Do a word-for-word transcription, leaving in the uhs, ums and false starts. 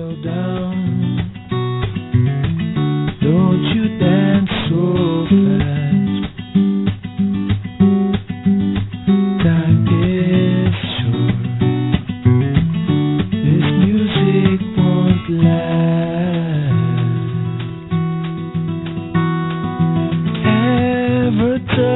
settle down. Don't you dance so fast. Time is short. This music won't last. Ever